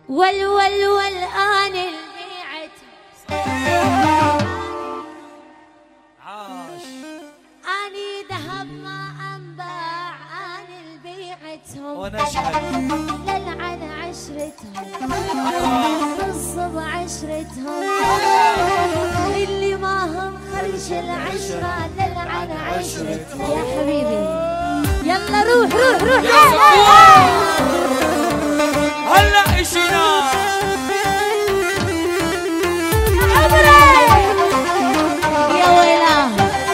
والآن البيعت عاش اني ذهب ما انباع اني البيعتهم ونشهد للعن عشرتهم بالصب عشرتهم اللي ما هم خرج العشرة للعن عشرتهم يا حبيبي يلا روح روح روح هلا اشينا يا ويلاه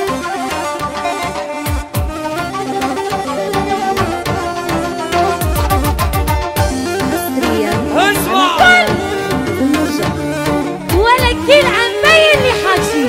اسمع ولا كل عم بين لي حاجي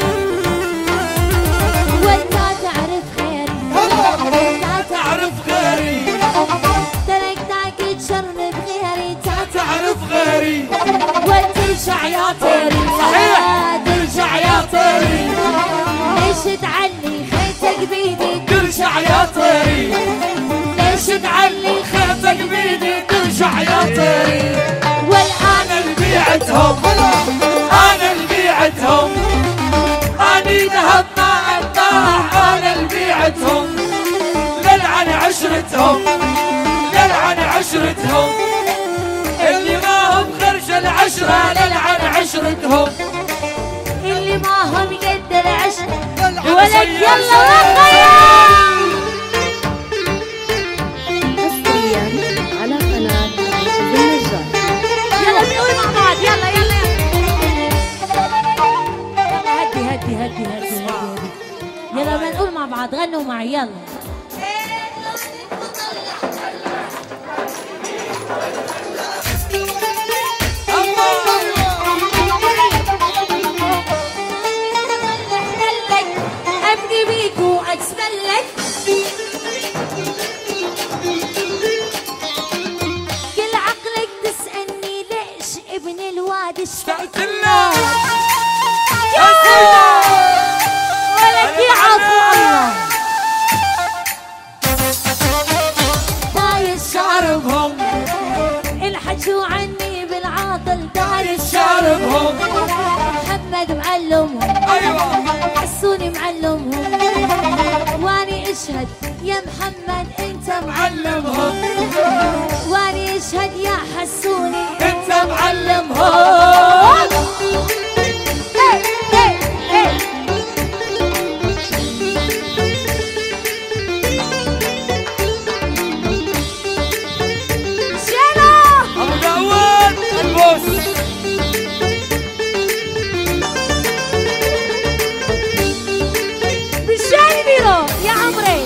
وانت تعرف خيري تعرف غيري تركتك تشرب بغيري تعرف غيري وترجع يا طيري صحيح. ترجع يا طيري ليش تعلي خيتك بيدي ترجع يا طيري ليش تعلي خيطك بيدي ترجع يا طيري والآن انا اللي بيعتهم انا اللي بيعتهم اني ذهب ما انباع انا اللي بيعتهم للعن عشرتهم للعن عشرتهم اللي ما هم خرج العشرة للعن عشرتهم اللي ما هم قد العشر للعن ولك يلا وخيا حصريا على قناة بالنجار. يلا بنقول مع بعض يلا يلا هدي هدي هدي هدي يلا بنقول مع بعض غنوا معي يلا ابني بيك واتسلك كل عقلك تسألني ليش ابن الواد اشتقت له ولك يعفو الله داير شاربهم الحجوا عني بالعاطل داير شاربهم محمد معلمهم ايوه حسوني معلمهم واني اشهد يا محمد انت معلمهم واني اشهد يا حسوني انت معلمهم هي هي هي شيلو ابو داوود البوس بالشاي بيرو يا عمري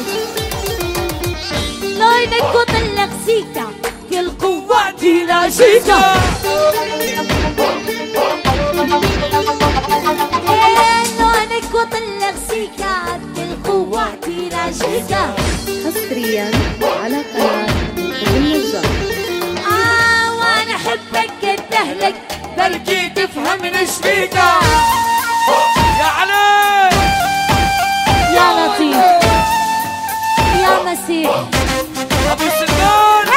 لو انك وطلق سيكا كل قوتي لا شيكا لو انك وطلق سيكا كل قوتي لا شيكا حصريا على قناة بالنجار. وانا احبك قد اهلك بركي تفهم ايش فيك يا علي يا لطيف يا مسيح ابو سلمان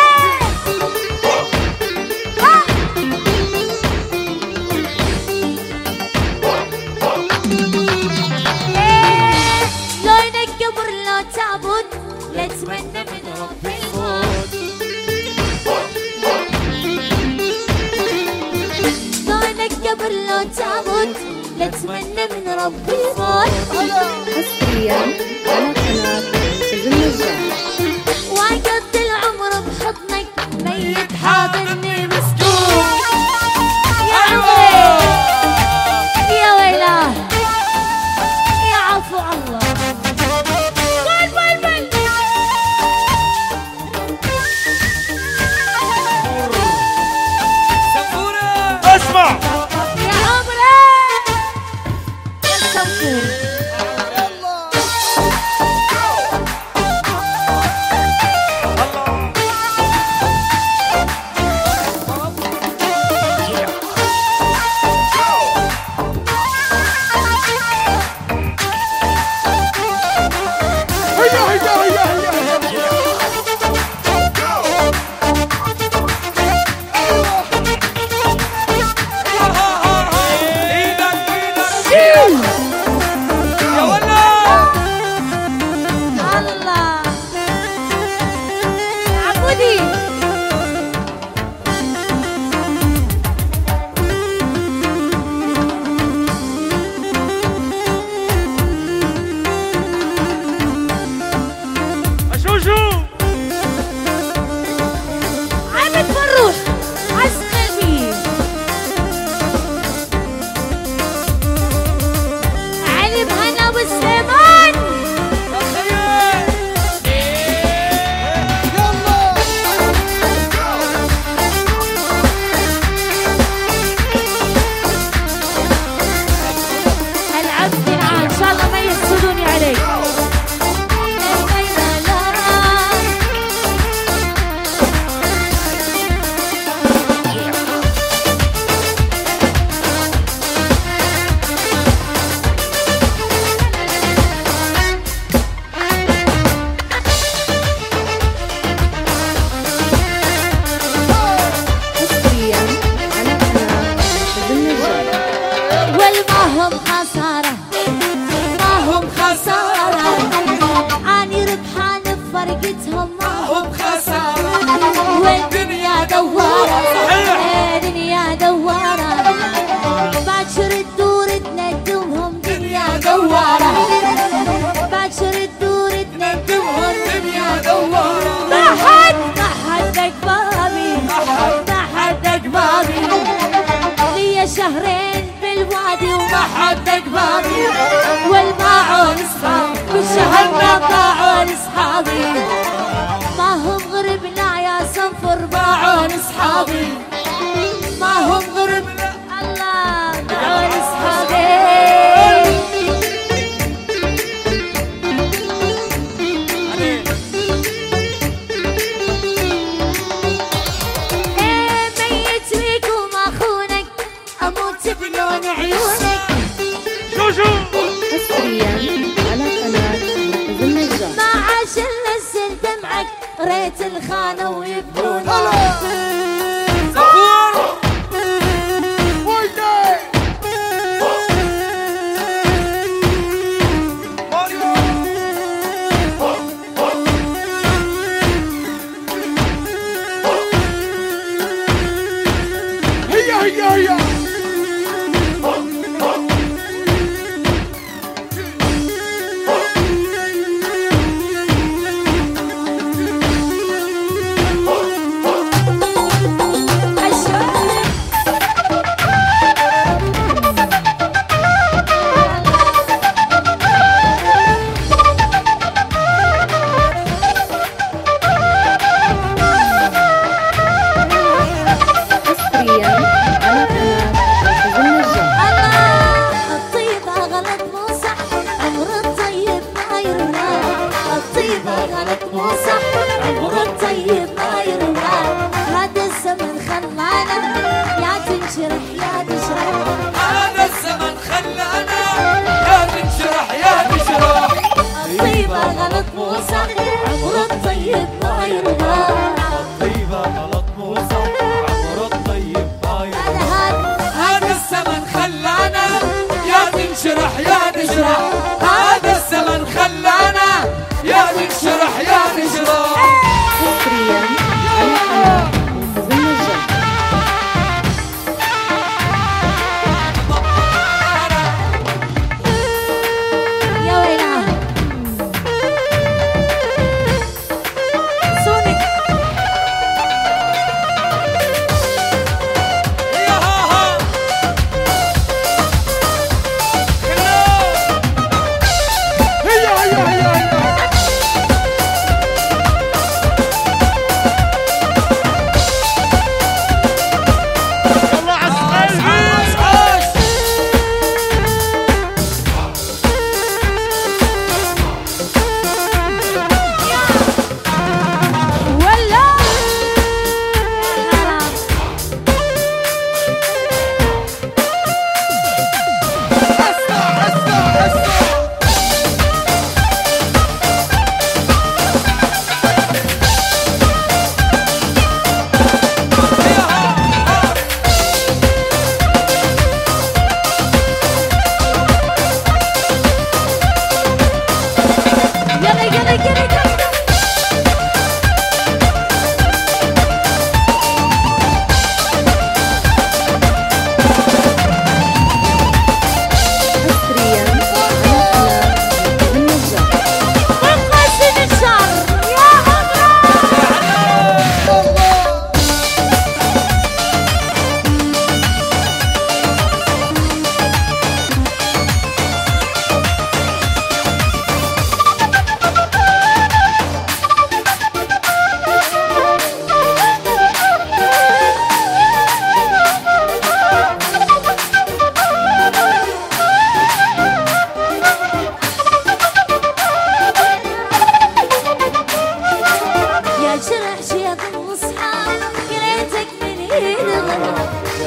لو انك قبر لو تابوت لا اتمنى من ربي الموت لو انك قبر لو تابوت لا اتمنى من ربي الحديد. شوشو عبد فروح عسقلبي. علي بهنا ابو سليمان. العبد الان ان شاء الله ما يحسدوني عليك. حصريا على قناة النجار. والما هم خسارة، ما هم خسارة، أني ربحان بفرقتهم ما هم خسارة. والدنيا دوارة، دنيا دوارة، باكر تدور تندمهم دنيا دوارة، باكر تدور تندمهم دنيا دوارة. ما حدك بابي، ما حدك بابي، لي شهرين بالوادي وما حدك بابي. والماعون اصحابي وشهرنا باعون اصحابي، ما هم غربنا يا صنفر باعون اصحابي، ما هم غربنا الله باعون اصحابي. ميت بيكم اخونك، اموت بلون عيونك. شوشو حصريا على قناة النجار. ما عاش الا السن دمعك، ريت الخانه ويبكونا. صفور هيا حصريا على قناة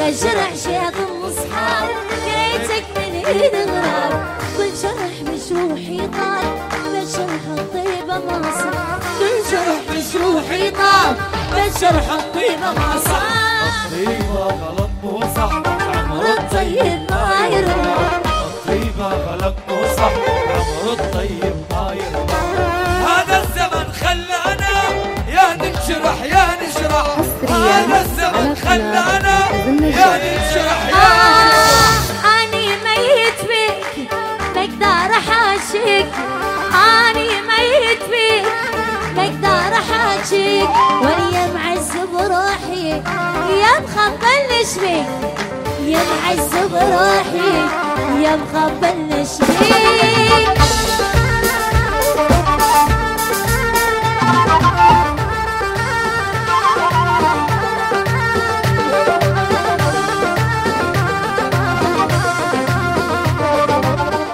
جرح شيخ المصحاب جيتك من ايد غراب كل جرح مجروحي طال بجرح الطيبة ما صار كل جرح مجروحي طال بجرح الطيبة ما صار الطيبة غلط مو صح عمر الطيب ما يرضى الطيبة غلط مو صح عمر الطيب ما يرضى هذا الزمن خلانا يا ننشرح يا نشرح هذا الزمن خلانا يا ننشرح يا نشرح أني ميت بيك مقدار حاشيك أني ميت بيك مقدار حاشيك ويا معذب روحي يا مخبل شبيك يا معذب روحي يا مخبل شبيك